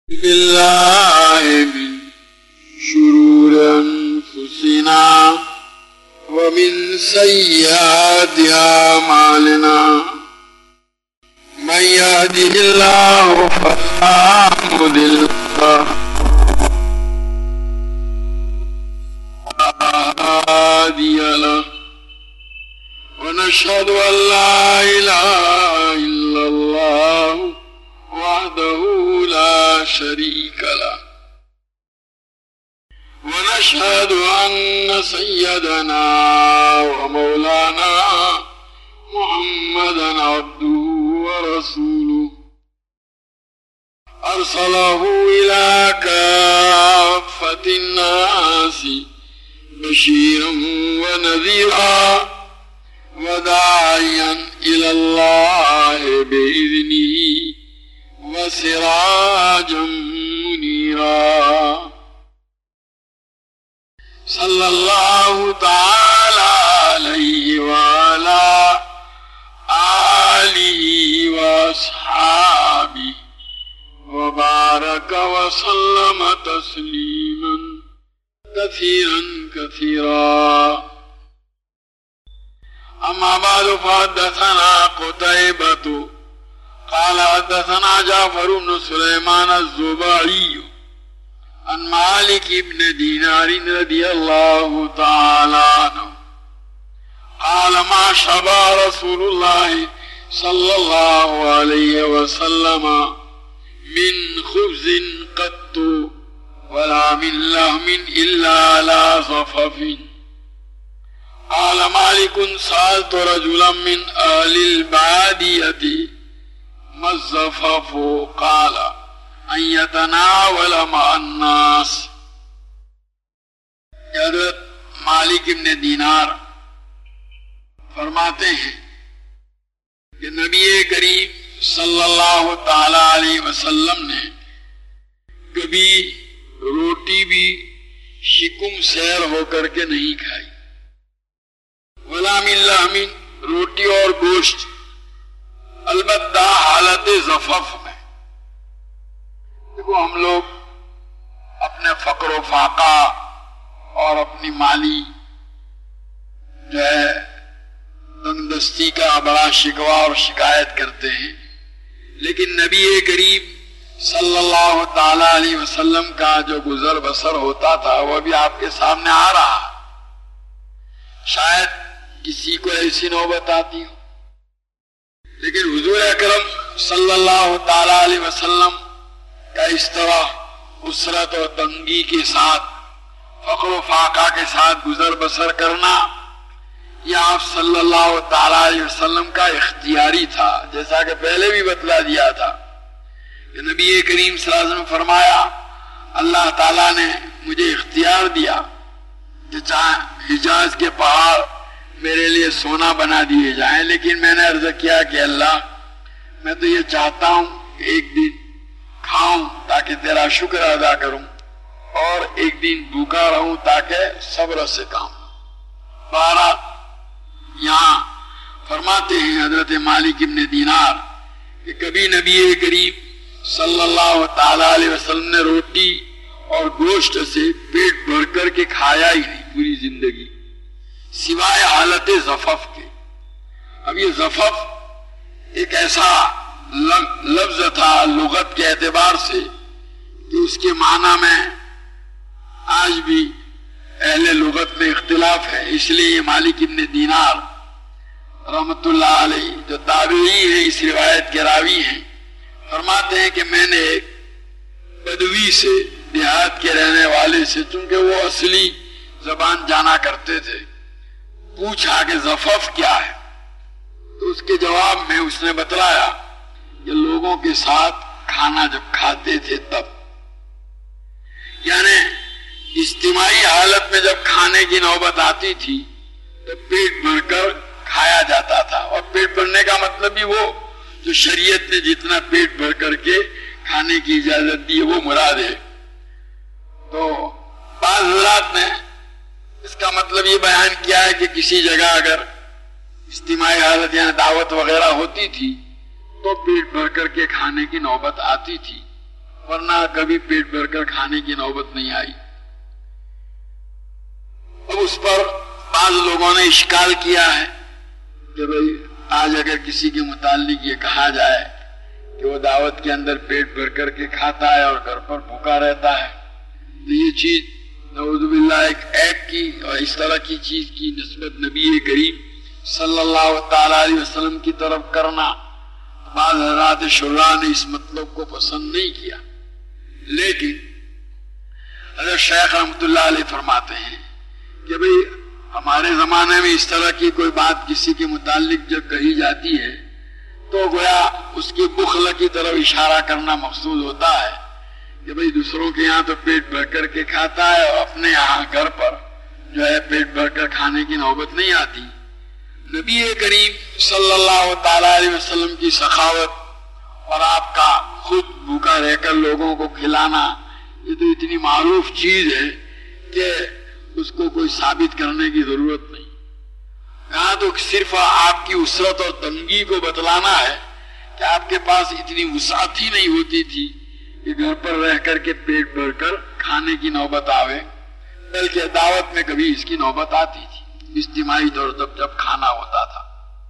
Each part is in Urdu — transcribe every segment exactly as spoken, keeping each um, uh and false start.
بالله من شرور أنفسنا ومن سيئات أعمالنا من يهده الله فلا مضل له ولا هادي له ونشهد أن لا إله إلا الله وحده لا شريك له ونشهد أن سيدنا ومولانا محمدا عبده ورسوله أرسله إلى كافة الناس بشيرا ونذيرا وداعيا إلى الله بإذنه وسراجا منيرا صلى الله تعالى عليه وعلى آله وأصحابه وبارك وسلم تسليما كثيرا كثيرا. أما بعد فحدثنا قتيبة قال حدثنا جعفر بن سليمان الزبعي عن مالك بن دينار رضي الله تعالى عنه قال ما شبع رسول الله صلى الله عليه وسلم من خبز قط ولا من لحم إلا على صفف. قال مالك سألت رجلا من أهل البادية ما الزفاف قال أن يتناول مع الناس. حضرت مالک ابن دینار فرماتے ہیں کہ نبی کریم صلی اللہ تعالی علیہ وسلم نے کبھی روٹی بھی شکم سیر ہو کر کے نہیں کھائی، ولا من لحم روٹی اور گوشت، البتہ حالت زفف میں. دیکھو ہم لوگ اپنے فقر و فاقہ اور اپنی مالی جو ہے تنگ دستی کا بڑا شکوہ اور شکایت کرتے ہیں، لیکن نبی کریم صلی اللہ تعالی علیہ وسلم کا جو گزر بسر ہوتا تھا وہ بھی آپ کے سامنے آ رہا. شاید کسی کو ایسی نوبت آتی ہو، لیکن حضور اکرم صلی اللہ تعالی علیہ وسلم کا اس طرح اسرت اور تنگی کے ساتھ فقر و فاقہ کے ساتھ گزر بسر کرنا یہ آپ صلی اللہ تعالی علیہ وسلم کا اختیاری تھا، جیسا کہ پہلے بھی بتلا دیا تھا کہ نبی کریم صلی اللہ علیہ وسلم فرمایا اللہ تعالیٰ نے مجھے اختیار دیا کہ چاہے حجاز کے پہاڑ میرے لیے سونا بنا دیے جائیں، لیکن میں نے عرض کیا کہ اللہ میں تو یہ چاہتا ہوں کہ ایک دن کھاؤں تاکہ تیرا شکر ادا کروں، اور ایک دن بھوکا رہوں تاکہ صبر سے کام. بارہ یہاں فرماتے ہیں حضرت مالک ابن دینار کہ کبھی نبی کریم صلی اللہ تعالی علیہ وسلم نے روٹی اور گوشت سے پیٹ بھر کر کے کھایا ہی نہیں پوری زندگی، سوائے حالت زفف کے. اب یہ زفف ایک ایسا لفظ تھا لغت کے اعتبار سے کہ اس کے معنی میں آج بھی اہل لغت میں اختلاف ہے. اس لیے یہ مالک ابن دینار رحمت اللہ علیہ جو تابعی ہیں اس روایت کے راوی ہیں فرماتے ہیں کہ میں نے ایک بدوی سے دیہات کے رہنے والے سے، چونکہ وہ اصلی زبان جانا کرتے تھے، پوچھا کہ زفف کیا ہے، تو اس کے جواب میں اس نے بتلایا کہ لوگوں کے ساتھ کھانا جب کھاتے تھے تب، یعنی اجتماعی حالت میں جب کھانے کی نوبت آتی تھی تو پیٹ بھر کر کھایا جاتا تھا. اور پیٹ بھرنے کا مطلب بھی وہ جو شریعت نے جتنا پیٹ بھر کر کے کھانے کی اجازت دی وہ مراد ہے. تو بعض حضرات نے اس کا مطلب یہ بیان کیا ہے کہ کسی جگہ اگر اجتماعی حالت یعنی دعوت وغیرہ ہوتی تھی تو پیٹ بھر کر کے کھانے کی نوبت آتی تھی، ورنہ کبھی پیٹ بھر کر کھانے کی نوبت نہیں آئی. اب اس پر بعض لوگوں نے اشکال کیا ہے کہ بھئی آج اگر کسی کے متعلق یہ کہا جائے کہ وہ دعوت کے اندر پیٹ بھر کر کے کھاتا ہے اور گھر پر بھوکا رہتا ہے تو یہ چیز نعوذ باللہ ایک عیب کی اور اس طرح کی چیز کی نسبت نبی کریم صلی اللہ تعالی علیہ وسلم کی طرف کرنا بعض حضرات شراح نے اس مطلب کو پسند نہیں کیا. لیکن حضرت شیخ رحمۃ اللہ علیہ فرماتے ہیں کہ بھئی ہمارے زمانے میں اس طرح کی کوئی بات کسی کے متعلق جب کہی جاتی ہے تو گویا اس کی بخل کی طرف اشارہ کرنا مقصود ہوتا ہے کہ بھئی دوسروں کے یہاں تو پیٹ بھر کر کے کھاتا ہے اور اپنے یہاں گھر پر جو ہے پیٹ بھر کر کھانے کی نوبت نہیں آتی. نبی کریم صلی اللہ تعالی علیہ وسلم کی سخاوت اور آپ کا خود بھوکا رہ کر لوگوں کو کھلانا یہ تو اتنی معروف چیز ہے کہ اس کو کوئی ثابت کرنے کی ضرورت نہیں. یہاں تو صرف آپ کی اسرت اور تنگی کو بتلانا ہے کہ آپ کے پاس اتنی وسعت ہی نہیں ہوتی تھی کہ گھر پر رہ کر کے پیٹ بھر کر کھانے کی نوبت آوے، بلکہ دعوت میں کبھی اس کی نوبت آتی تھی اجتماعی طور پر جب کھانا ہوتا تھا.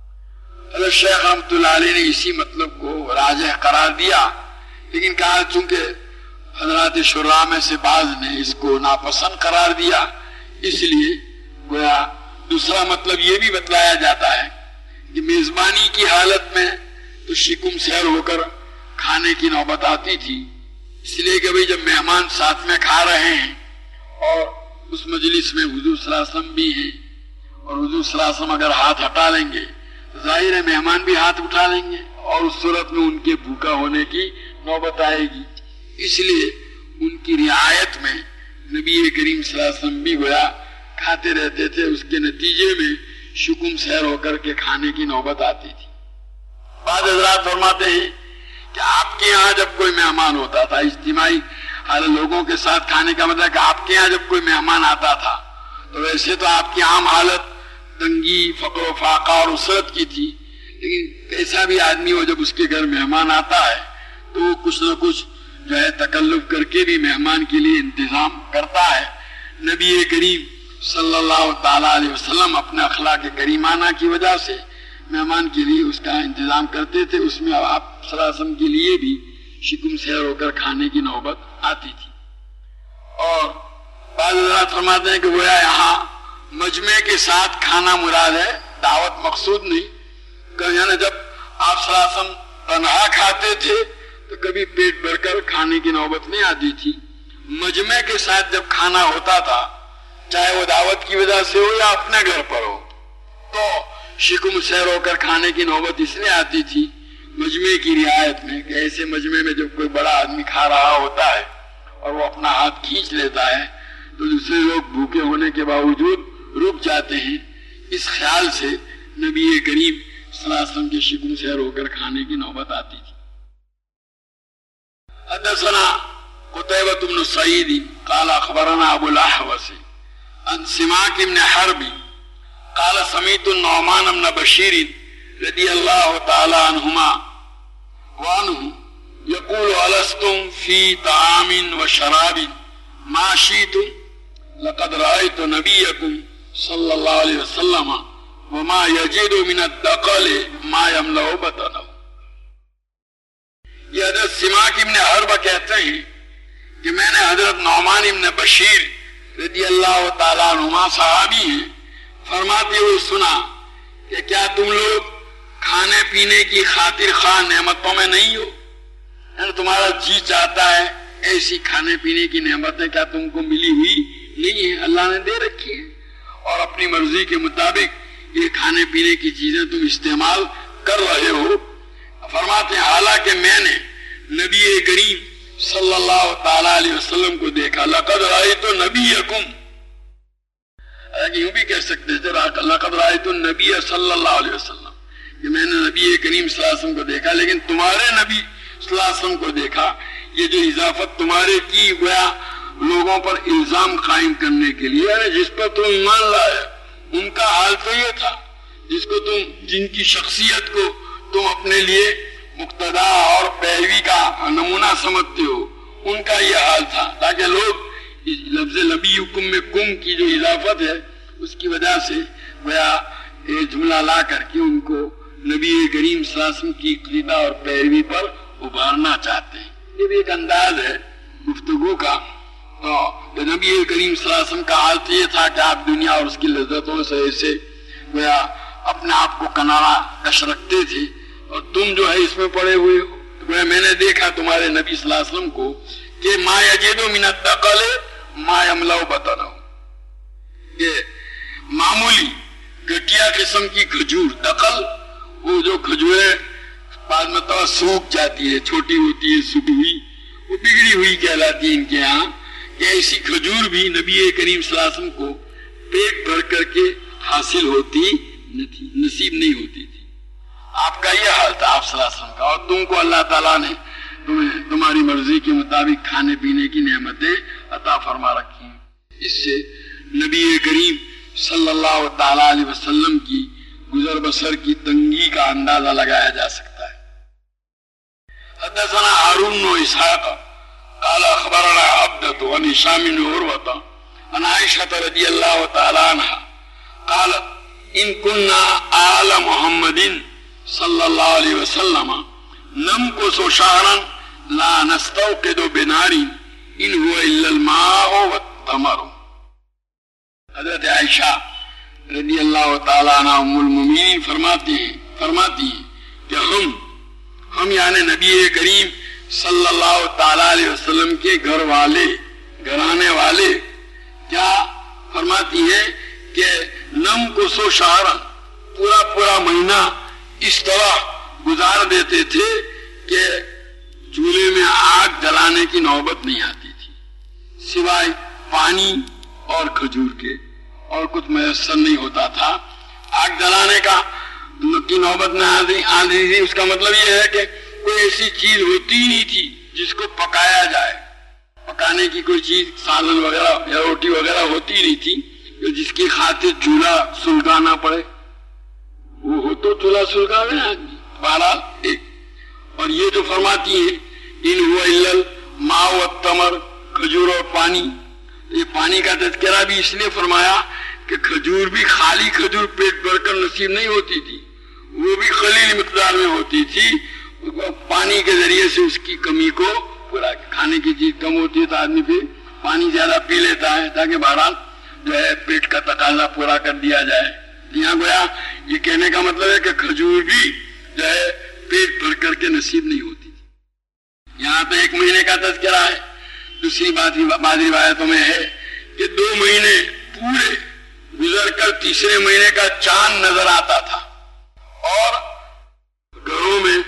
حضرت شیخ رحمۃ اللہ علیہ نے اسی مطلب کو راجح قرار دیا، لیکن کہا چونکہ حضرات شراح میں سے بعض نے اس کو ناپسند قرار دیا اس لیے گویا دوسرا مطلب یہ بھی بتلایا جاتا ہے کہ میزبانی کی حالت میں تو شکم سیر ہو کر کھانے کی نوبت آتی تھی، اس لیے کہ بھئی جب مہمان ساتھ میں کھا رہے ہیں اور اس مجلس میں حضور صلی اللہ علیہ وسلم بھی ہیں اور حضور صلی اللہ علیہ وسلم اگر ہاتھ ہٹا لیں گے تو ظاہر ہے مہمان بھی ہاتھ اٹھا لیں گے اور اس صورت میں ان کے بھوکا ہونے کی نوبت آئے گی. اس لیے ان کی رعایت میں نبی کریم صلی اللہ علیہ وسلم بھی گویا کھاتے رہتے تھے، اس کے نتیجے میں شکم سیر ہو کر کے کھانے کی نوبت آتی تھی. بعض حضرات فرماتے ہیں کہ آپ کے یہاں جب کوئی مہمان ہوتا تھا اجتماعی لوگوں کے ساتھ کھانے کا مطلب کہ آپ کے یہاں جب کوئی مہمان آتا تھا تو ویسے تو آپ کی عام حالت تنگی، فقر و فاقہ اور اسرت کی تھی، لیکن ایسا بھی آدمی ہو جب اس کے گھر مہمان آتا ہے تو وہ کچھ نہ کچھ جو ہے تکلف کر کے بھی مہمان کے لیے انتظام کرتا ہے. نبی کریم صلی اللہ تعالی علیہ وسلم اپنے اخلاق کریمانہ کی وجہ سے مہمان کے لیے اس کا انتظام کرتے تھے، اس میں آپ صلی اللہ علیہ وسلم کے لیے بھی شکم سیر ہو کر کھانے کی نوبت آتی تھی. اور بعض حضرات فرماتے ہیں کہ گویا یہاں مجمع کے ساتھ کھانا مراد ہے، دعوت مقصود نہیں. کہ یعنی جب آپ صلی اللہ علیہ وسلم تنہا کھاتے تھے تو کبھی پیٹ بھر کر کھانے کی نوبت نہیں آتی تھی. مجمع کے ساتھ جب کھانا ہوتا تھا چاہے وہ دعوت کی وجہ سے ہو یا اپنے گھر پر ہو تو شکم سیر ہو کر کھانے کی نوبت اس لیے آتی تھی مجمع کی رعایت میں کہ ایسے مجمع میں جب کوئی بڑا آدمی کھا رہا ہوتا ہے اور وہ اپنا ہاتھ کھینچ لیتا ہے تو دوسرے لوگ بھوکے ہونے کے باوجود رک جاتے ہیں. اس خیال سے نبی کریم صلی اللہ علیہ وسلم کے شکم سیر ہو کر کھانے کی نوبت آتی تھی. حدثنا قتيبة بن سعيد قال اخبرنا ابو الاحوص عن سماك بن حرب قال سمعت النعمان بن بشير رضي الله تعالى عنهما وعنه يقول ألستم في طعام وشراب ما شئتم لقد رأيت نبيكم صلى الله عليه وسلم وما يجد من الدقل ما يملأ بطنه. یہ حضرت سماک ابن حرب کہتے ہیں کہ میں نے حضرت نعمان ابن بشیر رضی اللہ تعالیٰ عنہما صحابی ہیں فرماتے ہوئے سنا کہ کیا تم لوگ کھانے پینے کی خاطر خواہ نعمتوں میں نہیں ہو، یعنی تمہارا جی چاہتا ہے ایسی کھانے پینے کی نعمتیں کیا تم کو ملی ہوئی نہیں ہے، اللہ نے دے رکھی ہے اور اپنی مرضی کے مطابق یہ کھانے پینے کی چیزیں تم استعمال کر رہے ہو. فرماتے ہیں حالانکہ میں نے نبی کریم صلی اللہ تعالی علیہ وسلم کو دیکھا، لقد رأیت نبیکم، یوں بھی کہہ سکتے تھے لقد رأیت النبی صلی اللہ علیہ وسلم، کہ میں نے نبی کریم صلی اللہ علیہ وسلم کو دیکھا، لیکن تمہارے نبی صلی اللہ علیہ وسلم کو دیکھا. یہ جو اضافت تمہارے کی گویا لوگوں پر الزام قائم کرنے کے لیے، یعنی جس پر تم ایمان لائے ان کا حال تو یہ تھا، جس کو تم جن کی شخصیت کو تم اپنے لیے مقتدا اور پیروی کا نمونہ سمجھتے ہو ان کا یہ حال تھا، تاکہ لوگ لفظ نبیکم میں کم کی جو اضافت ہے اس کی وجہ سے گویا یہ جملہ لا کر کے ان کو نبی کریم صلی اللہ علیہ وسلم کی عقیدہ اور پیروی پر ابھارنا چاہتے ہیں. یہ بھی ایک انداز ہے گفتگو کا. تو نبی کریم صلی اللہ علیہ وسلم کا حال تو یہ تھا کہ آپ دنیا اور اس کی لذتوں سے ایسے گویا اپنے آپ کو کنارہ کش رکھتے تھے، اور تم جو ہے اس میں پڑے ہوئے ہو. میں نے دیکھا تمہارے نبی صلی اللہ علیہ وسلم کو کہ ما یجدو من الدقل ما یملأ بطنہ، کہ معمولی گٹیا قسم کی کھجور، دقل وہ جو کھجوریں بعد میں تو سوکھ جاتی ہے، چھوٹی ہوتی ہے، سوکھی ہوئی، وہ بگڑی ہوئی کہلاتی ہے ان کے ہاں، کہ ایسی کھجور بھی نبی کریم صلی اللہ علیہ وسلم کو پیٹ بھر کر کے حاصل ہوتی نہ تھی، نصیب نہیں ہوتی تھی. آپ کا یہ حال تھا آپ صلی اللہ علیہ وسلم کا، اور تم کو اللہ تعالیٰ نے تمہیں تمہاری مرضی کے مطابق کھانے پینے کی نعمتیں عطا فرما رکھی ہیں. اس سے نبی کریم صلی اللہ تعالی علیہ وسلم کی گزر بسر کی تنگی کا اندازہ لگایا جا سکتا ہے. حدثنا ہارون بن اسحاق قال اخبرنا عبدة عن هشام بن عروة عن عائشة رضي الله تعالى عنها قالت ان كنا آل محمد صلی اللہ علیہ وسلم نمکث شہرا لا نستوقد بنار ان هو الا الماء والتمر. حضرت عائشہ رضی اللہ تعالیٰ عنہ ام المؤمنین فرماتی ہیں فرماتی ہیں کہ ہم ہم یعنی نبی کریم صلی اللہ تعالیٰ علیہ وسلم کے گھر والے گھرانے والے کیا فرماتی ہیں کہ نمکث شہرا پورا پورا مہینہ اس طرح گزار دیتے تھے کہ چولہے میں آگ جلانے کی نوبت نہیں آتی تھی، سوائے پانی اور کھجور کے، اور کچھ میسر نہیں ہوتا تھا. آگ جلانے کا کی نوبت نہ آتی تھی، اس کا مطلب یہ ہے کہ کوئی ایسی چیز ہوتی ہی نہیں تھی جس کو پکایا جائے. پکانے کی کوئی چیز سالن وغیرہ یا روٹی وغیرہ ہوتی ہی نہیں تھی جس کی خاطر چولہا سلگانا پڑے. وہ ہو تو چولہا سلگا میں آدمی بہرحال ایک. اور یہ جو فرماتی ہیں ان هو الا الماء والتمر، کھجور اور پانی، یہ پانی کا تذکرہ بھی اس لیے فرمایا کہ کھجور بھی خالی کھجور پیٹ بھر کر نصیب نہیں ہوتی تھی، وہ بھی قلیل مقدار میں ہوتی تھی. پانی کے ذریعے سے اس کی کمی کو پورا، کھانے کی چیز کم ہوتی ہے تو آدمی پھر پانی زیادہ پی لیتا ہے تاکہ بہرحال جو ہے پیٹ کا تقاضا پورا کر دیا جائے. یہاں گویا یہ کہنے کا مطلب ہے کہ کھجور بھی جو ہے پیٹ بھر کر کے نصیب نہیں ہوتی تھی. یہاں پہ ایک مہینے کا تذکرہ ہے. دوسری بات بعض روایتوں میں ہے کہ دو مہینے پورے گزر کر تیسرے مہینے کا چاند نظر آتا تھا، اور گھروں میں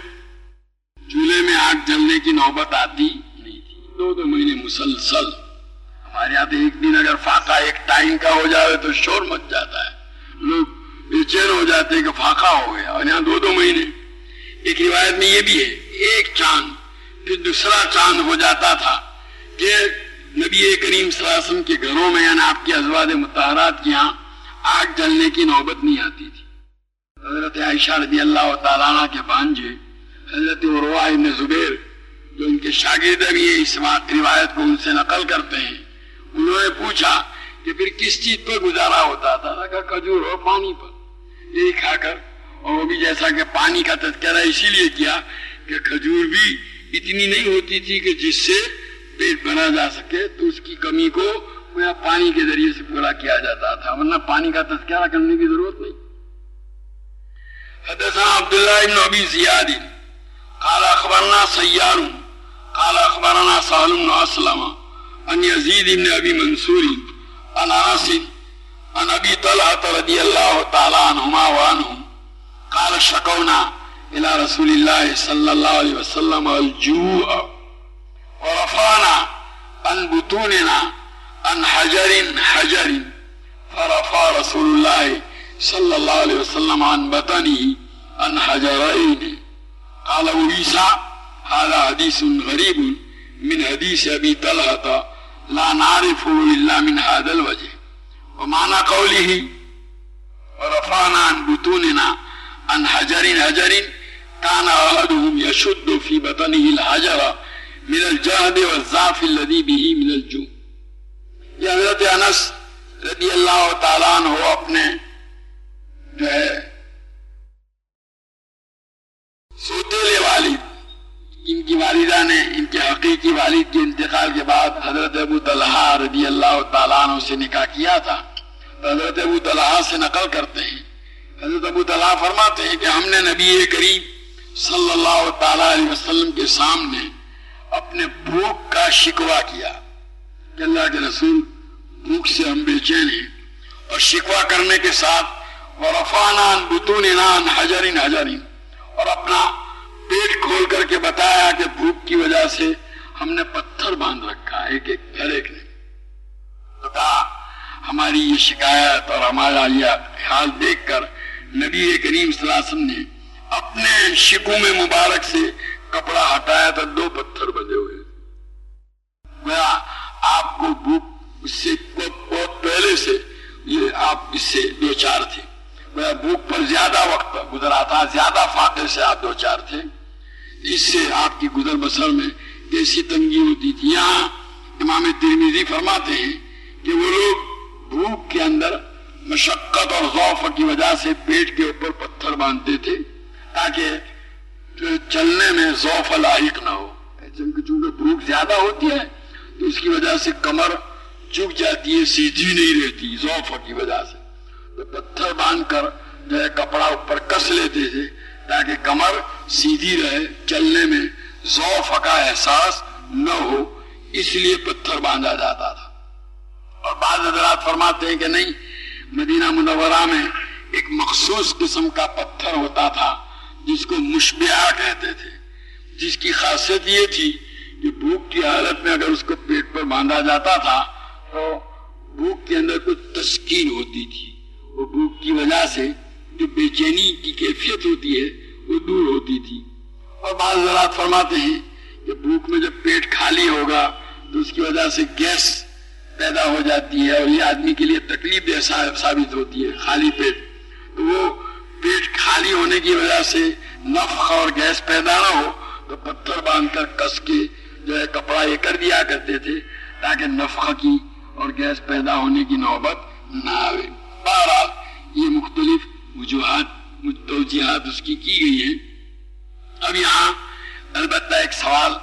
چولہے میں آگ جلنے کی نوبت آتی نہیں تھی. دو دو مہینے مسلسل. ہمارے یہاں تو ایک دن اگر فاقہ ایک ٹائم کا ہو جائے تو شور مچ جاتا ہے، لوگ بے چین ہو جاتے ہیں کہ فاقہ ہو گیا، اور یہاں دو دو مہینے. ایک روایت میں یہ بھی ہے ایک چاند پھر دوسرا چاند ہو جاتا تھا کہ نبی کریم صلی اللہ علیہ وسلم کے گھروں میں یعنی آپ کی ازواج مطہرات کی یہاں آگ جلنے کی نوبت نہیں آتی تھی. حضرت عائشہ رضی اللہ تعالیٰ عنہ کے بھانجے حضرت عروہ بن زبیر جو ان کے شاگرد بھی اس روایت کو ان سے نقل کرتے ہیں، انہوں نے پوچھا کہ پھر کس چیز پر گزارا ہوتا تھا؟ کہ کھجور اور پانی پر، یہی کھا کر. اور وہ بھی جیسا کہ پانی کا تذکرہ اسی لیے کیا کہ کھجور بھی اتنی نہیں ہوتی تھی کہ جس سے پیٹ بھرا جا سکے، تو اس کی کمی کو پانی کے ذریعے سے پورا کیا جاتا تھا، ورنہ پانی کا تذکرہ کرنے کی ضرورت نہیں. حدثنا عبداللہ بن ابی زیاد قال اخبرنا سیار قال اخبرنا سہل بن اسلم عن یزید بن ابی منصور عن انس عن ابی طلحہ رضی اللہ تعالی عنہما وعنہم قال شکونا الى رسول اللہ صلی اللہ علیہ وسلم الجوع ورفعنا عن بطوننا عن حجر حجر فرفع رسول اللہ صلی اللہ علیہ وسلم عن بطنه عن حجرين. قال ابو عيسى هذا حديث غريب من حديث ابي طلحة لا نعرفه الا من هذا الوجه. ومعنى قوله ورفعنا عن بطوننا عن حجر حجر كان احدهم يشد في بطنه الحجر من الجهد والضعف الذي به من الجوع. یہ حضرت انس رضی اللہ تعالیٰ عنہ اپنے جو ہے سوتیلے والد، ان کی والدہ نے ان کے حقیقی والد کے انتقال کے بعد حضرت ابو طلحہ رضی اللہ تعالیٰ عنہ سے نکاح کیا تھا. حضرت ابو طلحہ سے نقل کرتے ہیں، حضرت ابو طلحہ فرماتے ہیں کہ ہم نے نبی کریم صلی اللہ تعالیٰ علیہ وسلم کے سامنے اپنے بھوک کا شکوہ کیا کہ اللہ کے رسول بھوک سے ہم بے چین ہیں، اور شکوہ کرنے کے ساتھ وَرَفَعْنَا عَنْ بُطُونِنَا عَنْ حَجَرٍ حَجَرٍ، اور اپنا پیٹ کھول کر کے بتایا کہ بھوک کی وجہ سے ہم نے پتھر باندھ رکھا ایک ایک ہر ایک نے. تو کہا ہماری یہ شکایت اور ہمارا یہ حال دیکھ کر نبی کریم صلی اللہ علیہ وسلم نے اپنے شکوم مبارک سے کپڑا ہٹایا تو دو پتھر بندے ہوئے. گویا آپ کو بھوک اس سے بہت پہلے سے یہ آپ اس سے دو چار تھے. گویا بھوک پر زیادہ وقت گزرا تھا، زیادہ فاقے سے آپ دو چار تھے. اس سے آپ کی گزر بسر میں کیسی تنگی ہوتی تھی. یہاں امام ترمذی فرماتے ہیں کہ وہ لوگ بھوک کے اندر مشقت اور ضعف کی وجہ سے پیٹ کے اوپر پتھر باندھتے تھے تاکہ چلنے میں ضعف لاحق نہ ہو. چونکہ بھوک زیادہ ہوتی ہے تو اس کی وجہ سے کمر جھک جاتی ہے، سیدھی نہیں رہتی ضعف کی وجہ سے. تو پتھر باندھ کر جو ہے کپڑا اوپر کس لیتے تھے تاکہ کمر سیدھی رہے، چلنے میں ضعف کا احساس نہ ہو، اس لیے پتھر باندھا جاتا تھا. اور بعض حضرات فرماتے ہیں کہ نہیں، مدینہ منورہ میں ایک مخصوص قسم کا پتھر ہوتا تھا جس کو مشبعہ کہتے تھے، جس کی خاصیت یہ تھی کہ بھوک کی حالت میں اگر اس کو پیٹ پر باندھا جاتا تھا تو بھوک کے اندر کچھ تسکین ہوتی تھی. وہ بھوک کی وجہ سے جو بے چینی کی کیفیت ہوتی ہے وہ دور ہوتی تھی. اور بعض حضرات فرماتے ہیں کہ بھوک میں جب پیٹ خالی ہوگا تو اس کی وجہ سے گیس پیدا ہو جاتی ہے اور یہ آدمی کے لیے تکلیف دہ ثابت ہوتی ہے خالی پیٹ. تو وہ پیٹ خالی ہونے کی وجہ سے نفخ اور گیس پیدا نہ ہو تو پتھر باندھ کر کس کے جو ہے کپڑا یہ کر دیا کرتے تھے تاکہ نفخ کی اور گیس پیدا ہونے کی نوبت نہ آئے. بہرحال یہ مختلف وجوہات توجیہات اس کی کی گئی ہیں. اب یہاں البتہ ایک سوال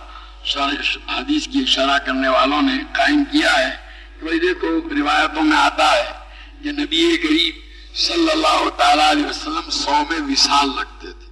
حدیث کی شرح کرنے والوں نے قائم کیا ہے کہ بھائی دیکھو روایتوں میں آتا ہے کہ نبی کریم صلی اللہ تعالیٰ علیہ وسلم صوم وصال رکھتے تھے.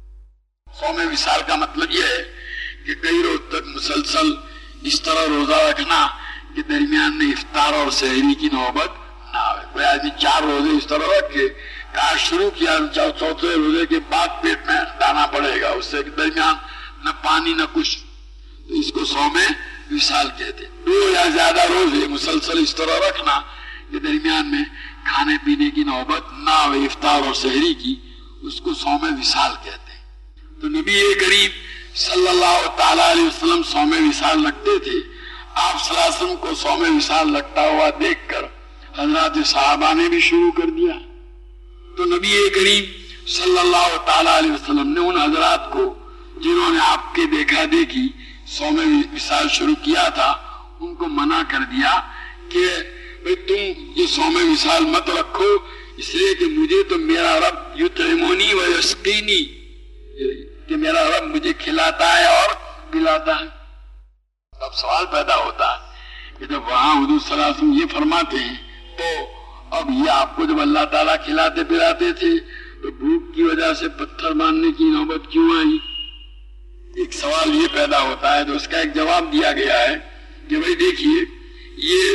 صوم وصال کا مطلب یہ ہے کہ کئی روز تک مسلسل اس طرح روزہ رکھنا کہ درمیان میں افطار اور سحری کی نوبت نہ آئے. کوئی آدمی چار روزے اس طرح رکھ کے کہا شروع کیا چوتھے روزے کے بعد پیٹ میں ڈانا پڑے گا، اس سے درمیان نہ پانی نہ کچھ، تو اس کو صوم وصال کہتے. دو یا زیادہ روزے مسلسل اس طرح رکھنا کہ درمیان میں کھانے پینے کی نوبت نہ آئے افطار اور سحری کی، اس کو صوم وصال کہتے ہیں. تو نبی کریم صلی اللہ تعالیٰ علیہ وسلم صوم وصال رکھتے تھے. آپ صلی اللہ علیہ وسلم کو صوم وصال رکھتا ہوا دیکھ کر حضرات صحابہ نے بھی شروع کر دیا. تو نبی کریم صلی اللہ تعالیٰ علیہ وسلم نے ان حضرات کو جنہوں نے آپ کے دیکھا دیکھی صوم وصال شروع کیا تھا ان کو منع کر دیا کہ بھئی تم یہ صوم وصال مت رکھو، اس لیے کہ مجھے تو میرا رب یطعمنی و یسقینی، کہ میرا رب مجھے کھلاتا ہے اور پلاتا ہے. اب سوال پیدا ہوتا ہے کہ جب وہاں حضور صلی اللہ علیہ وسلم یہ فرماتے ہیں تو اب یہ آپ کو جب اللہ تعالیٰ کھلاتے پلاتے تھے تو بھوک کی وجہ سے پتھر باندھنے کی نوبت کیوں آئی؟ ایک سوال یہ پیدا ہوتا ہے. تو اس کا ایک جواب دیا گیا ہے کہ بھئی دیکھیے یہ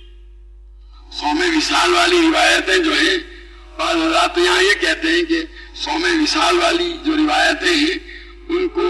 صوم وصال والی روایتیں جو ہیں، بعض حضرات یہاں یہ کہتے ہیں کہ صوم وصال والی جو روایتیں ہیں ان کو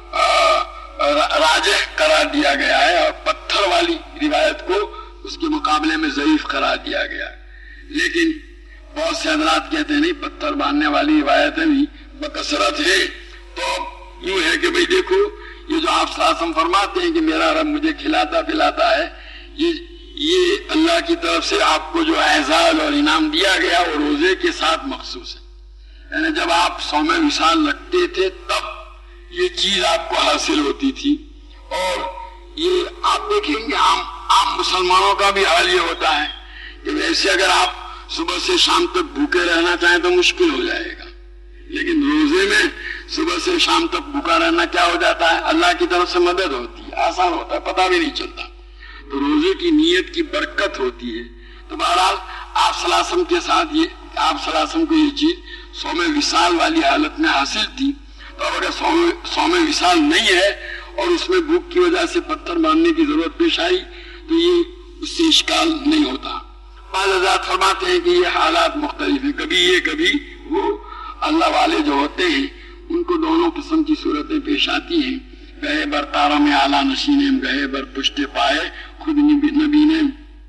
راجح قرار دیا گیا ہے اور پتھر والی روایت کو اس کے مقابلے میں ضعیف قرار دیا گیا ہے. لیکن بہت سے حضرات کہتے ہیں نہیں، پتھر باندھنے والی روایتیں بھی بکثرت ہیں. تو یوں ہے کہ بھئی دیکھو یہ جو آپ صلی اللہ علیہ وسلم فرماتے ہیں کہ میرا رب مجھے کھلاتا پلاتا ہے، یہ یہ اللہ کی طرف سے آپ کو جو اعزاز اور انعام دیا گیا وہ روزے کے ساتھ مخصوص ہے. یعنی جب آپ صوم وصال رکھتے تھے تب یہ چیز آپ کو حاصل ہوتی تھی، اور یہ آپ دیکھیں گے عام عام مسلمانوں کا بھی حال یہ ہوتا ہے کہ ویسے اگر آپ صبح سے شام تک بھوکے رہنا چاہیں تو مشکل ہو جائے گا، لیکن روزے میں صبح سے شام تک بھوکا رہنا کیا ہو جاتا ہے، اللہ کی طرف سے مدد ہوتی ہے، آسان ہوتا ہے، پتہ بھی نہیں چلتا. تو روزے کی نیت کی برکت ہوتی ہے. تو بہرحال آپ صلی اللہ علیہ وسلم کے ساتھ یہ آپ صلی اللہ علیہ وسلم کو یہ چیز سوم وصال والی حالت میں حاصل تھی. تو اگر سوم سوم وصال نہیں ہے اور اس میں بھوک کی وجہ سے پتھر باندھنے کی ضرورت پیش آئی تو یہ اس سے اشکال نہیں ہوتا. بعض حضرات فرماتے ہیں کہ یہ حالات مختلف ہیں، کبھی یہ کبھی وہ. اللہ والے جو ہوتے ہیں ان کو دونوں قسم کی صورتیں پیش آتی ہیں. گئے بر تارا میں اعلیٰ نشین، گئے بر پشت پائے خود نبی نے.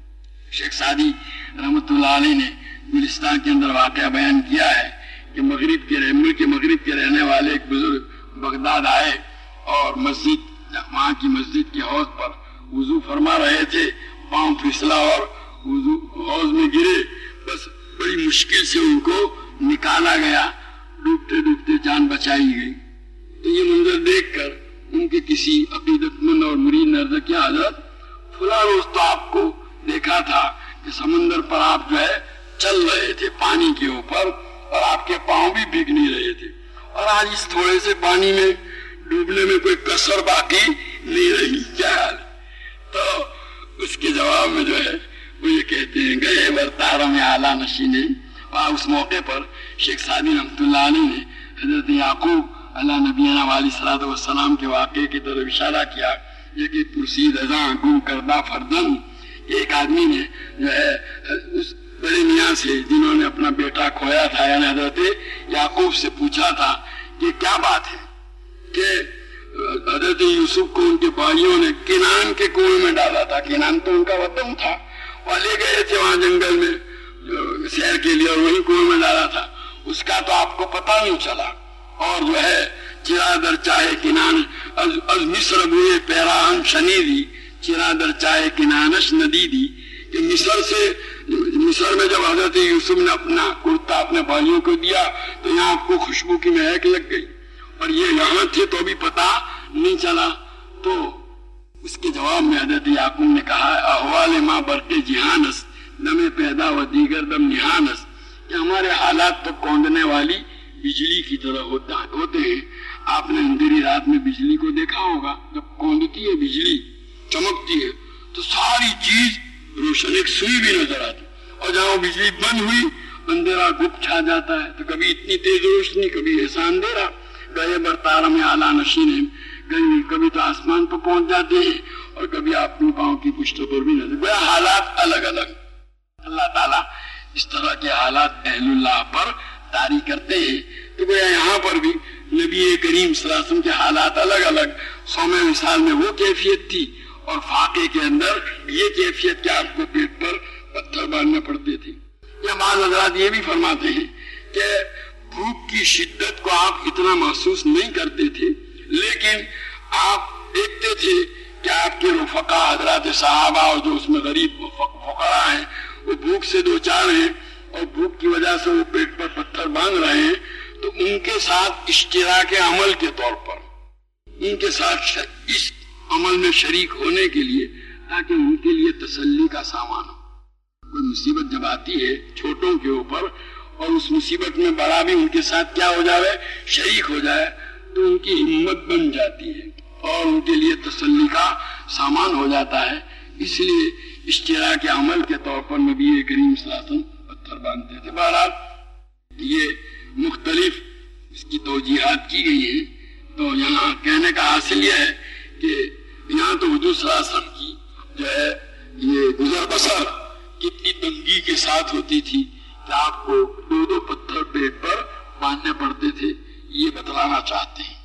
شیخ سعدی رحمۃ اللہ علیہ نے گلستان کے اندر واقعہ بیان کیا ہے کہ مغرب کے ملک مغرب کے رہنے والے ایک بزرگ بغداد آئے اور مسجد وہاں کی مسجد کے حوض پر وضو فرما رہے تھے. پاؤں پھسلا اور وضو حوض میں گرے. بس بڑی مشکل سے ان کو نکالا گیا، ڈوبتے ڈوبتے جان بچائی گئی. تو یہ منظر دیکھ کر ان کے کسی عقیدت مند اور مرید نے عرض کیا، حضرت فلاں روز تو آپ کو دیکھا تھا کہ سمندر پر آپ جو ہے چل رہے تھے پانی کے اوپر اور آپ کے پاؤں بھی بھیگ نہیں رہے تھے، اور آج اس تھوڑے سے پانی میں ڈوبنے میں کوئی کسر باقی نہیں رہی، کیا حال؟ تو اس کے جواب میں جو ہے وہ یہ کہتے ہیں گئے برتارا میں اعلیٰ نشینے. اور اس موقع پر شیخ سعدی رحمۃ اللہ علیہ نے حضرت یعقوب اللہ نبینا علیہ الصلوۃ والسلام کے واقعے کی طرف اشارہ کیا. یہ کہ پرسید ازاں گم کردہ فردن، ایک آدمی نے جو ہے اس بڑے میاں سے جنہوں نے اپنا بیٹا کھویا تھا یعنی حضرت یعقوب سے پوچھا تھا کہ کیا بات ہے کہ حضرت یوسف کو ان کے بھائیوں نے کنان کے کنویں میں ڈالا تھا. کنان تو ان کا وطن تھا، وہ لے گئے تھے وہاں جنگل میں سیر کے لیے اور وہی کنویں میں ڈالا تھا. اس کا تو آپ کو پتہ نہیں چلا. اور جو ہے چرا در چاہے کنان از, از مصر بوئے پیراہن شنیدی، چرا در چاہے کنانش ندیدی، کہ مصر سے مصر میں جب حضرت یوسف نے اپنا کرتا اپنے بھائیوں کو دیا تو یہاں آپ کو خوشبو کی مہک لگ گئی، اور یہ یہاں تھے تو بھی پتہ نہیں چلا. تو اس کے جواب میں حضرت یعقوب نے کہا احوال ماں برق جہانس دم پیدا و دیگر دم نہانس، کہ ہمارے حالات تو کوندنے والی بجلی کی طرح ہوتے ہیں. آپ نے اندھیری رات میں بجلی کو دیکھا ہوگا، جب کوندتی ہے بجلی چمکتی ہے تو ساری چیز روشن، ایک سوئی بھی نظر آتی، اور جہاں بجلی بند ہوئی اندھیرا گپ چھا جاتا ہے. تو کبھی اتنی تیز روشنی، کبھی ایسا اندھیرا. گئے برتارا میں اعلیٰ نشین، کبھی کبھی تو آسمان پر پہنچ جاتے ہیں اور کبھی اپنے پاؤں کی پشتوں پر بھی نظر. گویا حالات الگ الگ. اللہ تعالیٰ اس طرح کے حالات اہل اللہ پر طاری کرتے ہیں. تو گویا یہاں پر بھی نبی کریم صلی اللہ علیہ وسلم کے حالات الگ الگ. سوم وصال میں وہ کیفیت تھی اور فاقے کے اندر یہ کیفیت کہ آپ کو پیٹ پر پتھر باندھنے پڑتے تھے. یا بعض حضرات یہ بھی فرماتے ہیں کہ بھوک کی شدت کو آپ اتنا محسوس نہیں کرتے تھے، لیکن آپ دیکھتے تھے کہ آپ کے رفقا حضرات صحابہ اور جو اس میں غریب فقراء ہیں وہ بھوک سے دو چار ہیں اور بھوک کی وجہ سے وہ پیٹ پر پتھر باندھ رہے ہیں. تو ان کے ساتھ اشتراک عمل کے طور پر ان کے ساتھ اس عمل میں شریک ہونے کے لیے، تاکہ ان کے لیے تسلی کا سامان ہو. کوئی مصیبت جب آتی ہے چھوٹوں کے اوپر اور اس مصیبت میں بڑا بھی ان کے ساتھ کیا ہو جائے، شریک ہو جائے، تو ان کی ہمت بن جاتی ہے اور ان کے لیے تسلی کا سامان ہو جاتا ہے. اس لیے اشتراک عمل کے طور پر نبی کریم صلی اللہ علیہ وسلم پتھر باندھتے تھے. بہرحال یہ مختلف اس کی توجیحات کی گئی ہیں. تو یہاں کہنے کا حاصل یہ ہے کہ یہاں تو حضور صلی اللہ علیہ وسلم کی جو ہے یہ گزر بسر کتنی تنگی کے ساتھ ہوتی تھی کہ آپ کو دو دو پتھر پیٹ پر باندھنے پڑتے تھے، یہ بتلانا چاہتے ہیں.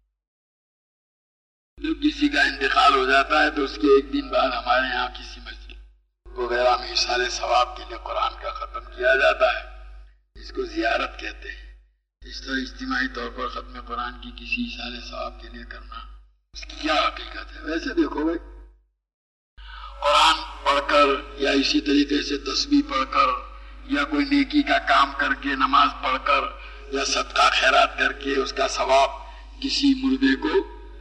جب کسی کا انتقال ہو جاتا ہے تو اس کے ایک دن بعد ہمارے یہاں کسی مسجد وغیرہ میں احسان ثواب کے لیے قرآن کا ختم کیا جاتا ہے، اس کو زیارت کہتے ہیں. اس طرح اجتماعی طور پر ختم قرآن کی کسی احسان ثواب کے لیے کرنا، اس کی کیا حقیقت ہے؟ ویسے دیکھو بھائی، قرآن پڑھ کر یا اسی طریقے سے تسبیح پڑھ کر یا کوئی نیکی کا کام کر کے، نماز پڑھ کر یا صدقہ خیرات کر کے اس کا ثواب کسی مردے کو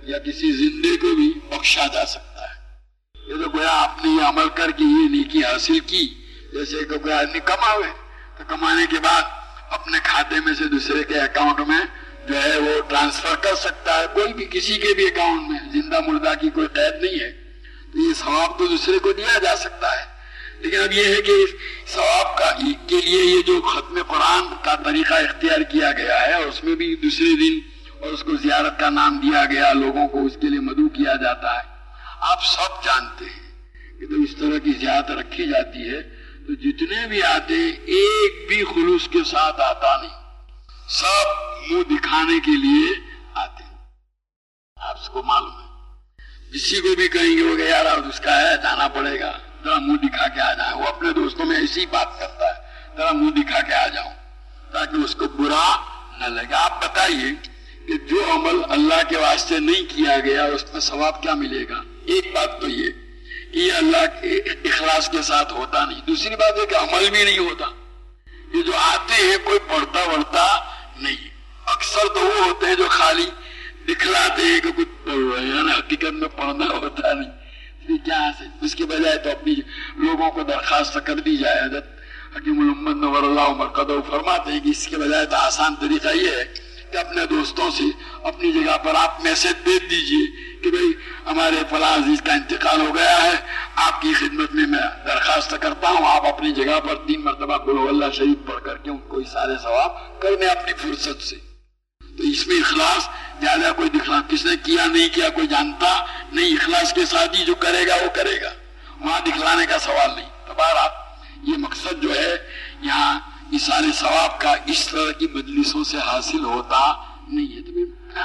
یا کسی زندے کو بھی بخشا جا سکتا ہے۔ یہ تو گویا آپ نے یہ عمل کر کے یہ نیکی حاصل کی، جیسے کہ کوئی آدمی کماوے تو کمانے کے بعد اپنے کھاتے میں سے دوسرے کے اکاؤنٹ میں جو ہے وہ ٹرانسفر کر سکتا ہے، کوئی بھی کسی کے بھی اکاؤنٹ میں، زندہ مردہ کی کوئی قید نہیں ہے، تو یہ ثواب تو دوسرے کو دیا جا سکتا ہے۔ لیکن اب یہ ہے کہ ثواب کا کے لیے یہ جو ختم قرآن کا طریقہ اختیار کیا گیا ہے، اور اس میں بھی دوسرے دن اور اس کو زیارت کا نام دیا گیا، لوگوں کو اس کے لیے مدعو کیا جاتا ہے، آپ سب جانتے ہیں کہ تو اس طرح کی زیارت رکھی جاتی ہے تو جتنے بھی آتے ہیں ایک بھی خلوص کے ساتھ آتا نہیں، سب منہ دکھانے کے لیے آتے ہیں۔ آپ کو معلوم ہے، کسی کو بھی کہیں گے وہ کہ یار اس کا ہے جانا پڑے گا، ذرا منہ دکھا کے آ جائیں، وہ اپنے دوستوں میں ایسی بات کرتا ہے، ذرا منہ دکھا کے آ جاؤں تاکہ اس کو برا نہ لگے۔ آپ بتائیے کہ جو عمل اللہ کے واسطے نہیں کیا گیا اس میں ثواب کیا ملے گا؟ ایک بات تو یہ کہ یہ اللہ کے اخلاص کے ساتھ ہوتا نہیں، دوسری بات ہے کہ عمل بھی نہیں ہوتا۔ یہ جو آتے ہیں کوئی پڑھتا وڑھتا نہیں، اکثر تو وہ ہوتے ہیں جو خالی دکھلاتے ہیں کہ کچھ پڑھ رہے ہیں، حقیقت میں پڑھنا ہوتا نہیں۔ پھر کیا سے اس کے بجائے تو اپنی لوگوں کو درخواست کر دی جائے۔ حضرت حکیم الامت نور اللہ مرقدہ فرماتے ہیں کہ اس کے بجائے تو آسان طریقہ یہ ہے کہ اپنے دوستوں سے اپنی جگہ پر آپ میسج بھیج دیجئے کہ بھئی ہمارے فلاں عزیز کا انتقال ہو گیا ہے، آپ کی خدمت میں میں درخواست کرتا ہوں آپ اپنی جگہ پر تین مرتبہ قل هو اللہ شریف پڑھ کر کے ان کو اشارے ثواب کرنے اپنی فرصت سے۔ تو اس میں اخلاص زیادہ کوئی دکھلا کس نے کیا نہیں کیا کوئی جانتا نہیں، اخلاص کے ساتھ ہی جو کرے گا وہ کرے گا، وہاں دکھلانے کا سوال نہیں۔ تو بہرحال یہ مقصد جو ہے یہاں اشارے ثواب کا اس طرح کی مجلسوں سے حاصل ہوتا نہیں ہے۔ تو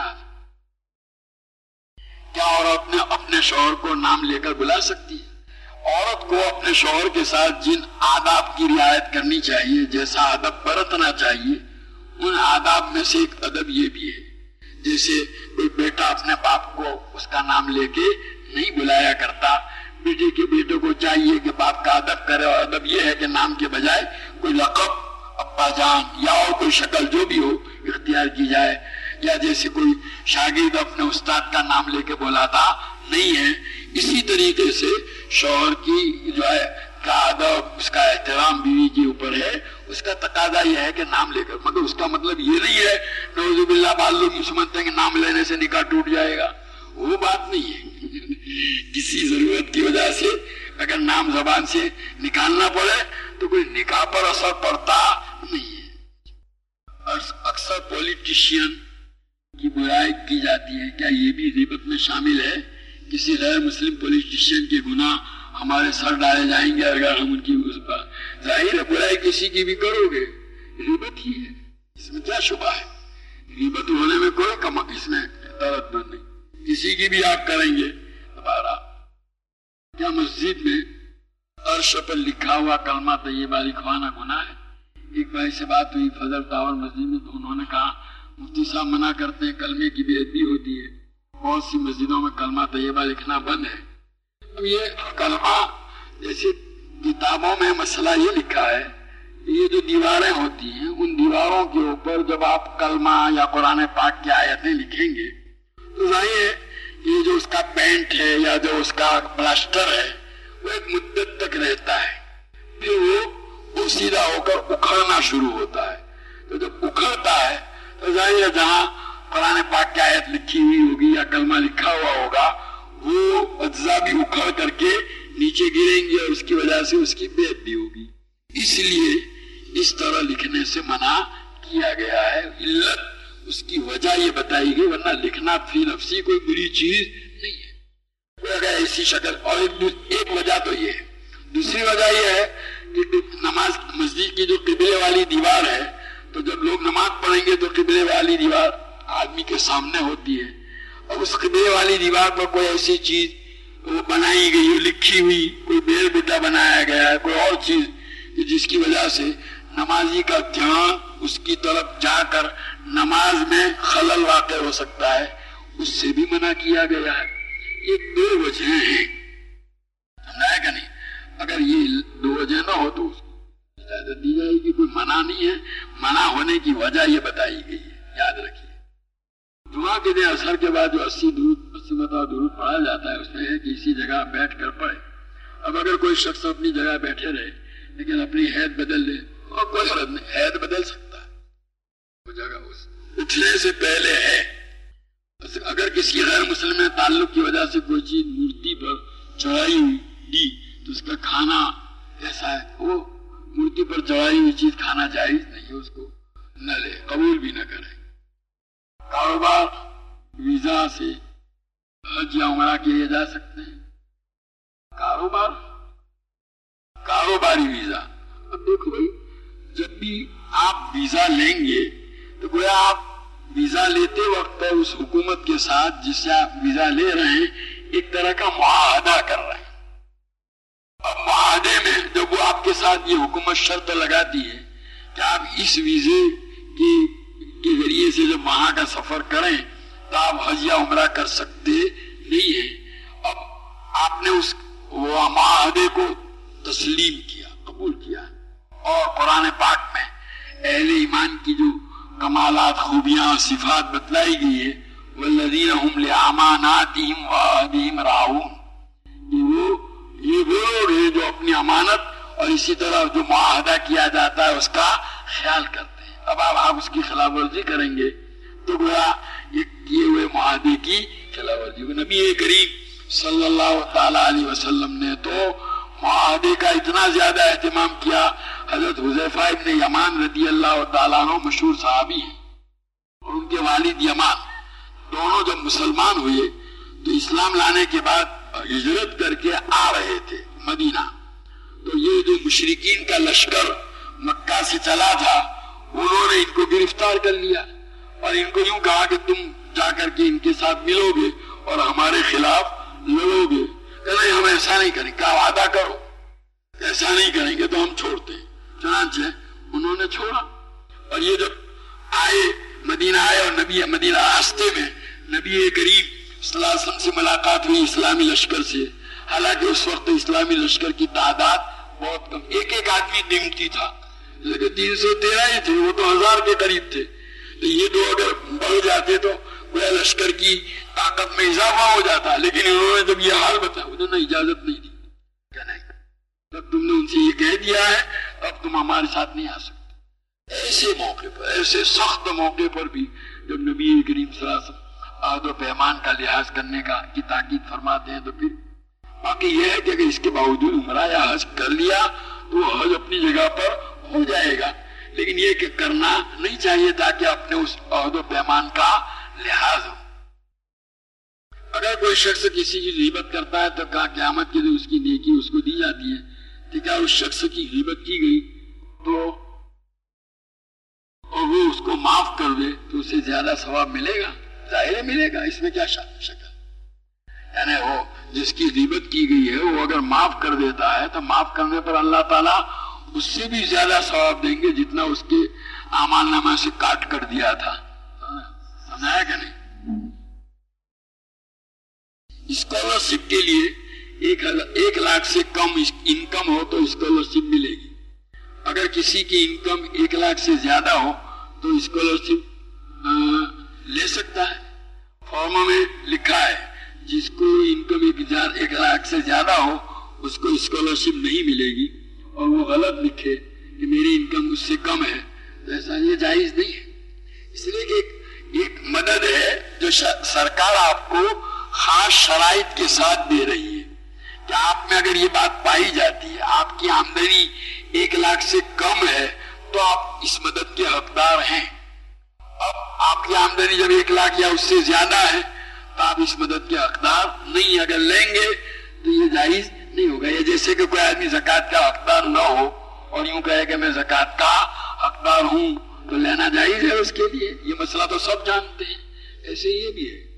کیا عورت نے اپنے شوہر کو نام لے کر بلا سکتی ہے؟ عورت کو اپنے شوہر کے ساتھ جن آداب کی رعایت کرنی چاہیے، جیسا ادب برتنا چاہیے، ان آداب میں سے ایک ادب یہ بھی ہے، جیسے کوئی بیٹا اپنے باپ کو اس کا نام لے کے نہیں بلایا کرتا، بیٹے کے بیٹے کو چاہیے کہ باپ کا ادب کرے، اور ادب یہ ہے کہ نام کے بجائے کوئی لقب ابا جان یا اور کوئی شکل جو بھی ہو اختیار کی جائے، یا جیسے کوئی شاگرد اپنے استاد کا نام لے کے بلاتا نہیں ہے، اسی طریقے سے شوہر کی جو ہے کا ادب، اس کا احترام بیوی کے اوپر ہے، اس کا تقاضا یہ ہے کہ نام لے کر، مگر اس کا مطلب یہ نہیں ہے نعوذ باللہ بعض لوگ یہ سمجھتے ہیں کہ نام لینے سے نکاح ٹوٹ جائے گا، وہ بات نہیں ہے۔ کسی ضرورت کی وجہ سے اگر نام زبان سے نکالنا پڑے تو کوئی نکاح پر اثر پڑتا نہیں ہے۔ اکثر پولیٹیشین کی برائی کی جاتی ہے، کیا یہ بھی غیبت میں شامل ہے؟ کسی غیر مسلم پولیٹیشین کے گناہ ہمارے سر ڈالے جائیں گے اگر ہم ان کی ظاہر ہے برائی کسی کی بھی کرو گے، غیبت ہی ہے، اس میں کیا شبہ ہے؟ غیبت ہونے میں کوئی کم اس میں تردد نہیں، کسی کی بھی آپ کریں گے۔ ہمارا کیا مسجد میں عرش پر لکھا ہوا کلمہ طیبہ لکھوانا گناہ ہے؟ ایک بھائی سے بات ہوئی فضل ٹاور مسجد میں، تو انہوں نے کہا مفتی صاحب منع کرتے ہیں، کلمے کی بے ادبی ہوتی ہے، بہت سی مسجدوں میں کلمہ طیبہ لکھنا بند ہے۔ اب یہ کلمہ جیسے کتابوں میں مسئلہ یہ لکھا ہے، یہ جو دیواریں ہوتی ہیں ان دیواروں کے اوپر جب آپ کلمہ یا قرآن پاک کی آیتیں لکھیں گے تو ظاہر ہے یہ جو اس کا پینٹ ہے یا جو اس کا پلاسٹر ہے وہ ایک مدت تک رہتا ہے، پھر وہ وہ سیدھا ہو کر اکھڑنا شروع ہوتا ہے۔ تو جب اکھڑتا ہے تو ظاہر ہے جہاں قرآن پاک کی آیت لکھی ہوئی ہوگی یا کلمہ لکھا ہوا ہوگا وہ اجزاء بھی اکھڑ کر کے نیچے گریں گے اور اس کی وجہ سے اس کی بے ادبی ہوگی، اس لیے اس طرح لکھنے سے منع کیا گیا ہے۔ علت اس کی وجہ یہ بتائی گئی، ورنہ لکھنا فی نفسی کوئی بری چیز نہیں ہے اگر ایسی شکل۔ اور ایک وجہ تو یہ ہے، دوسری وجہ یہ ہے کہ نماز مسجد کی جو قبلے والی دیوار ہے تو جب لوگ نماز پڑھیں گے تو قبلے والی دیوار آدمی کے سامنے ہوتی ہے، اور اس قبلے والی دیوار پر کوئی ایسی چیز وہ بنائی گئی لکھی ہوئی، کوئی بیل بیٹا بنایا گیا ہے، کوئی اور چیز جس کی وجہ سے نمازی کا دھیان اس کی طرف جا کر نماز میں خلل واقع ہو سکتا ہے، اس سے بھی منع کیا گیا ہے۔ یہ دو وجہ ہیں، سمجھا ہے کہ نہیں؟ اگر یہ دو وجہ نہ ہو تو اس کو اجازت دی جائے گی، کوئی منع نہیں ہے، منع ہونے کی وجہ یہ بتائی گئی ہے، یاد رکھیے۔ جمعہ کے دن عصر کے بعد جو اسی دودھ اسی مرتبہ درود پڑھا جاتا ہے، اس میں ہے کہ اسی جگہ بیٹھ کر پڑھے۔ اب اگر کوئی شخص اپنی جگہ بیٹھے رہے لیکن اپنی حیت بدل لے اور کوئی حرج نہیں، حیت بدل سکتا ہے، وہ جگہ اس اٹھنے سے پہلے ہے۔ اگر کسی غیر مسلم تعلق کی وجہ سے کوئی چیز مورتی پر چڑھائی ہوئی دی تو اس کا کھانا ایسا ہے، وہ مورتی پر چڑھائی ہوئی چیز کھانا جائز نہیں، اس کو نہ لے، قبول بھی نہ کرے۔ کاروبار ویزا سے حج یا عمرہ کیے جا سکتے ہیں، کاروبار کاروباری ویزا۔ اب دیکھو بھائی، جب بھی آپ ویزا لیں گے تو گویا آپ ویزا لیتے وقت اس حکومت کے ساتھ جس سے آپ ویزا لے رہے ہیں ایک طرح کا معاہدہ کر رہے ہیں۔ اب معاہدے میں جب وہ آپ کے ساتھ یہ حکومت شرط لگاتی ہے کہ آپ اس ویزے کی کے ذریعے سے جب وہاں کا سفر کریں تو آپ حج یا عمرہ کر سکتے نہیں ہیں، اب آپ نے اس وہ معاہدے کو تسلیم کیا، قبول کیا، اور قرآن پاک میں اہل ایمان کی جو کمالات، خوبیاں اور صفات بتلائی گئی ہے، والذین هم لأماناتهم وعہدهم راعون، یہ وہ یہ وہ لوگ ہیں جو اپنی امانت اور اسی طرح جو معاہدہ کیا جاتا ہے اس کا خیال کرتے ہیں۔ اب آپ, آپ اس کی خلاف ورزی کریں گے تو گویا یہ کیے ہوئے معاہدے کی خلاف ورزی ہوگی۔ نبی کریم صلی اللہ تعالی علیہ وسلم نے تو معاہدے کا اتنا زیادہ اہتمام کیا، حضرت حذیفہ ابن یمان رضی اللہ تعالیٰ عنہ مشہور صحابی ہیں، اور ان کے والد یمان دونوں جب مسلمان ہوئے تو اسلام لانے کے بعد ہجرت کر کے آ رہے تھے مدینہ، تو یہ جو مشرکین کا لشکر مکہ سے چلا تھا انہوں نے ان کو گرفتار کر لیا اور ان کو یوں کہا کہ تم جا کر کے ان کے ساتھ ملو گے اور ہمارے خلاف لڑو گے۔ کہ نہیں، ہم ایسا نہیں کریں، کیا وعدہ کرو، ایسا نہیں کریں گے تو ہم چھوڑتے ہیں۔ چنانچہ انہوں نے چھوڑا، اور یہ جب آئے مدینہ آئے اور نبی مدینہ راستے میں نبی کریم صلی اللہ علیہ وسلم سے ملاقات ہوئی اسلامی لشکر سے، حالانکہ اس وقت اسلامی لشکر کی تعداد بہت کم، ایک ایک آدمی قیمتی تھا، لیکن تین سو تیرہ ہی تھے، وہ تو ہزار کے قریب تھے، تو یہ دو اگر بڑھ جاتے تو گویا لشکر کی طاقت میں اضافہ ہو جاتا، لیکن انہوں نے جب یہ حال بتایا انہوں نے اجازت نہیں دی کہ نہیں، جب تم نے ان سے یہ کہہ دیا ہے اب تم ہمارے ساتھ نہیں آ سکتے۔ ایسے موقع پر، ایسے سخت موقع پر بھی جب نبی کریم صلی اللہ علیہ وسلم عہد و پیمان کا لحاظ کرنے کا کی تاکید فرماتے ہیں تو پھر باقی یہ ہے کہ اگر اس کے باوجود عمرہ یا حج کر لیا تو حج اپنی جگہ پر ہو جائے گا، لیکن یہ کہ کرنا نہیں چاہیے تاکہ اپنے اس عہد و پیمان کا لحاظ ہو۔ اگر کوئی شخص کسی کی غیبت کرتا ہے تو کہا قیامت کے دن اس کی نیکی اس کو دی جاتی ہے، کہ کیا اس شخص کی غیبت کی گئی تو اور وہ اس کو معاف کر دے تو اسے زیادہ ثواب ملے گا؟ ظاہر ہے ملے گا، اس میں کیا شک ہے؟ یعنی وہ جس کی غیبت کی گئی ہے وہ اگر معاف کر دیتا ہے تو معاف کرنے پر اللہ تعالیٰ اس سے بھی زیادہ ثواب دیں گے جتنا اس کے اعمال نامہ سے کاٹ کر دیا تھا۔ سمجھایا کہ نہیں؟ اسکالرشپ کے لیے ایک ایک لاکھ سے کم انکم ہو تو اسکالرشپ ملے گی، اگر کسی کی انکم ایک لاکھ سے زیادہ ہو تو اسکالرشپ لے سکتا ہے۔ فارموں میں لکھا ہے جس کو انکم ایک ہزار ایک لاکھ سے زیادہ ہو اس کو اسکالرشپ نہیں ملے گی، اور وہ غلط لکھے کہ میری انکم اس سے کم ہے تو ایسا یہ جائز نہیں ہے۔ اس لیے کہ ایک, ایک مدد ہے جو سرکار آپ کو خاص شرائط کے ساتھ دے رہی ہے کہ آپ میں اگر یہ بات پائی جاتی ہے آپ کی آمدنی ایک لاکھ سے کم ہے تو آپ اس مدد کے حقدار ہیں، اب آپ کی آمدنی جب ایک لاکھ یا اس سے زیادہ ہے تو آپ اس مدد کے حقدار نہیں، اگر لیں گے تو یہ جائز نہیں ہوگا۔ یہ جیسے کہ کوئی آدمی زکوٰۃ کا حقدار نہ ہو اور یوں کہے کہ میں زکوٰۃ کا حقدار ہوں تو لینا جائز ہے اس کے لیے، یہ مسئلہ تو سب جانتے ہیں، ایسے یہ بھی ہے۔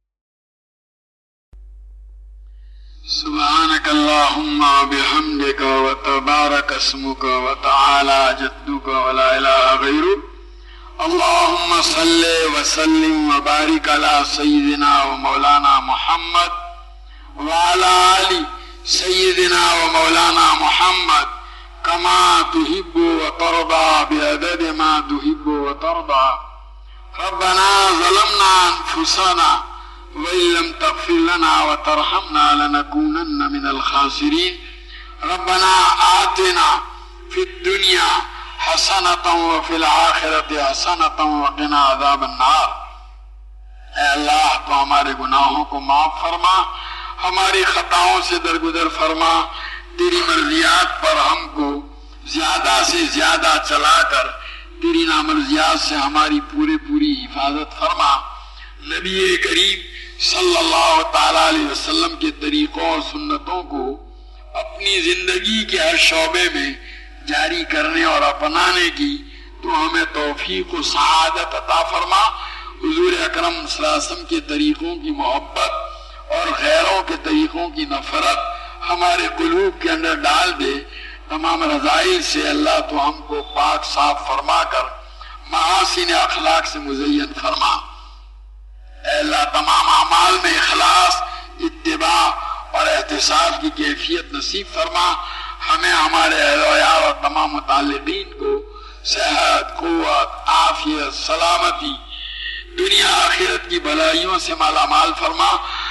سبحانک اللہم بحمدک وتبارک اسمک وتعالی جدک ولا الہ غیرک، اللہم صلی وسلم وبارک علی سیدنا و مولانا محمد وعلی آل سیدنا و مولانا محمد کما تحب وترضى بعدد ما تحب وترضى۔ ربنا ظلمنا انفسنا وَإِن لَّمْ تَغْفِرْ لَنَا وَتَرْحَمْنَا لَنَكُونَنَّ مِنَ الْخَاسِرِينَ رَبَّنَا آتِنَا فِي الدُّنْيَا حَسَنَةً وَفِي الْآخِرَةِ حَسَنَةً وَقِنَا عَذَابَ النَّارِ۔ اے اللہ تو ہمارے گناہوں کو معاف فرما، ہماری خطاؤں سے درگزر فرما، تیری مرضیات پر ہم کو زیادہ سے زیادہ چلا کر تیری نامرضیات سے ہماری پورے پوری حفاظت فرما۔ نبی کریم صلی اللہ تعالیٰ علیہ وسلم کے طریقوں اور سنتوں کو اپنی زندگی کے ہر شعبے میں جاری کرنے اور اپنانے کی تو ہمیں توفیق و سعادت عطا فرما۔ حضور اکرم صلی اللہ علیہ وسلم کے طریقوں کی محبت اور غیروں کے طریقوں کی نفرت ہمارے قلوب کے اندر ڈال دے۔ تمام رذائل سے اللہ تو ہم کو پاک صاف فرما کر محاسن اخلاق سے مزین فرما۔ اے اللہ تمام اعمال میں اخلاص، اتباع اور احتساب کی کیفیت نصیب فرما۔ ہمیں، ہمارے اہل و عیال اور تمام متعلقین کو صحت، قوت، عافیت، سلامتی، دنیا آخرت کی بھلائیوں سے مالا مال فرما۔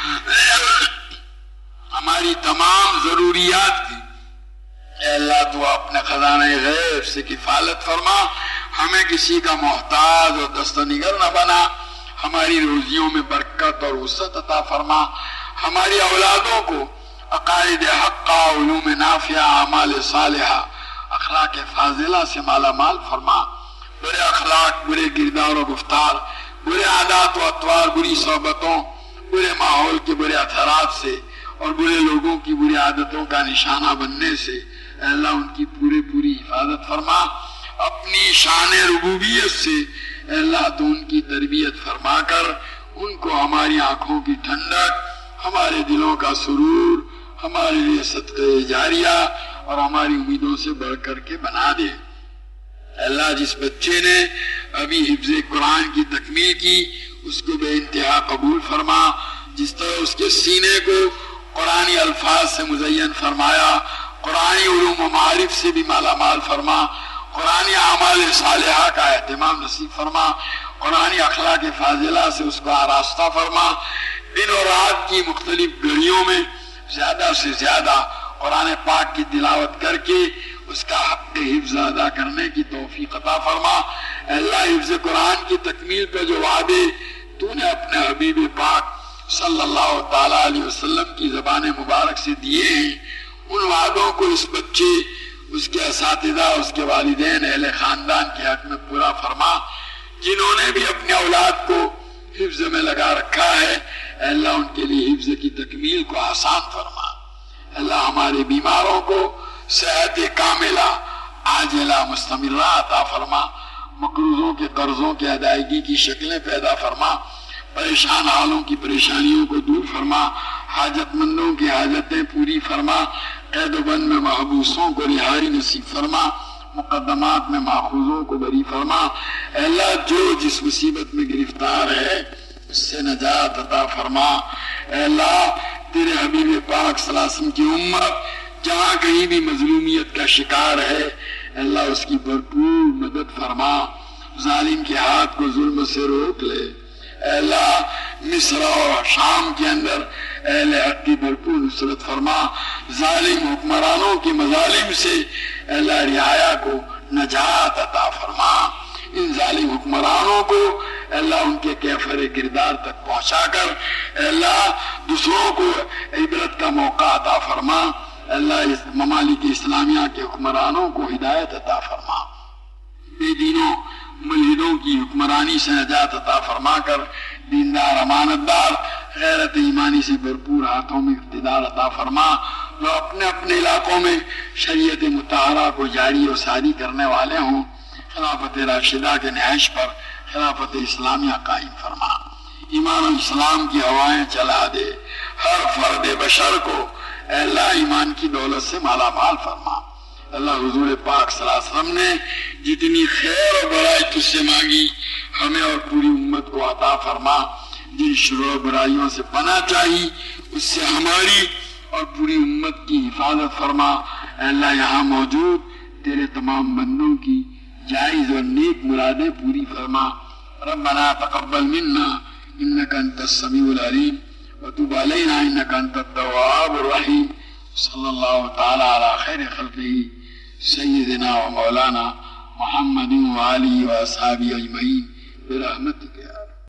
ہماری تمام ضروریات کی اے اللہ تو اپنے خزانہ غیب سے کفالت فرما۔ ہمیں کسی کا محتاج اور دستنگر نہ بنا۔ ہماری روزیوں میں برکت اور وسعت عطا فرما۔ ہماری اولادوں کو عقائد حقہ، علوم نافعہ، اعمال صالحہ، اخلاق فاضلہ سے مالا مال فرما۔ برے اخلاق، برے کردار و گفتار، برے عادات و اطوار، بری صحبتوں، برے ماحول کے برے اثرات سے اور برے لوگوں کی بری عادتوں کا نشانہ بننے سے اے اللہ ان کی پوری پوری حفاظت فرما۔ اپنی شان ربوبیت سے اے اللہ تو ان کی تربیت فرما کر ان کو ہماری آنکھوں کی ٹھنڈک، ہمارے دلوں کا سرور، ہمارے لیے صدقہ جاریہ اور ہماری امیدوں سے بڑھ کر کے بنا دے۔ اے اللہ جس بچے نے ابھی حفظ قرآن کی تکمیل کی اس کو بے انتہا قبول فرما۔ جس طرح اس کے سینے کو قرآنی الفاظ سے مزین فرمایا، قرآنی علوم و معارف سے بھی مالا مال فرما۔ قرآنی اعمال صالحہ کا اہتمام نصیب فرما۔ قرآنی اخلاق فاضلہ سے اس کو آراستہ فرما۔ دن اور رات کی مختلف گھڑیوں میں زیادہ سے زیادہ قرآن پاک کی تلاوت کر کے اس کا حق حفظ ادا کرنے کی توفیق عطا فرما۔ اے اللہ حفظ قرآن کی تکمیل پہ جو وعدے تو نے اپنے حبیب پاک صلی اللہ تعالیٰ علیہ وسلم کی زبان مبارک سے دیے ہیں، ان وعدوں کو اس بچے، اس کے اساتذہ، اس کے والدین، اہل خاندان کے حق میں پورا فرما۔ جنہوں نے بھی اپنے اولاد کو حفظ میں لگا رکھا ہے اے اللہ ان کے لیے حفظ کی تکمیل کو آسان فرما۔ اے اللہ ہمارے بیماروں کو صحت کاملہ عاجلہ مستمرہ عطا فرما۔ مقروضوں کے قرضوں کے ادائیگی کی شکلیں پیدا فرما۔ پریشان حالوں کی پریشانیوں کو دور فرما۔ حاجت مندوں کی حاجتیں پوری فرما۔ قید و بند میں محبوسوں کو رہائی نصیب فرما۔ مقدمات میں ماخوذوں کو بری فرما۔ اے اللہ جو جس مصیبت میں گرفتار ہے اس سے نجات عطا فرما۔ اے اللہ تیرے حبیب پاک صلی اللہ علیہ وسلم کی امت جہاں کہیں بھی مظلومیت کا شکار ہے اے اللہ اس کی بھرپور مدد فرما۔ ظالم کے ہاتھ کو ظلم سے روک لے۔ اے اللہ مصر اور شام کے اندر اہل حق کی بھرپور نصرت فرما۔ ظالم حکمرانوں کے مظالم سے اے اللہ رعایا کو نجات عطا فرما۔ ان ظالم حکمرانوں کو اے اللہ ان کے کیفر کردار تک پہنچا کر اے اللہ دوسروں کو عبرت کا موقع عطا فرما۔ اے اللہ اس ممالک اسلامیہ کے حکمرانوں کو ہدایت عطا فرما۔ بے دینوں ملحدوں کی حکمرانی سے نجات عطا فرما کر دیندار امانتدار غیرت ایمانی سے بھرپور ہاتھوں میں اقتدار عطا فرما۔ جو اپنے اپنے علاقوں میں شریعت مطہرہ کو جاری و ساری کرنے والے ہوں خلافت راشدہ کے نہائش پر خلافت اسلامیہ قائم فرما۔ ایمان و اسلام کی ہوائیں چلا دے۔ ہر فرد بشر کو اے اللہ ایمان کی دولت سے مالا مال فرما۔ اللہ حضور پاک صلی اللہ علیہ وسلم نے جتنی خیر اور برائی تجھ سے مانگی ہمیں اور پوری امت کو عطا فرما۔ جن شرور و برائیوں سے پناہ چاہی اس سے ہماری اور پوری امت کی حفاظت فرما۔ اے اللہ یہاں موجود تیرے تمام بندوں کی جائز اور نیک مرادیں پوری فرما۔ ربنا تقبل منا إنك أنت السميع العليم وتب علينا إنك أنت التواب الرحيم. صلى الله تعالى على خير خلقه سيدنا ومولانا محمد وآله وأصحابه أجمعين برحمتك يا رب.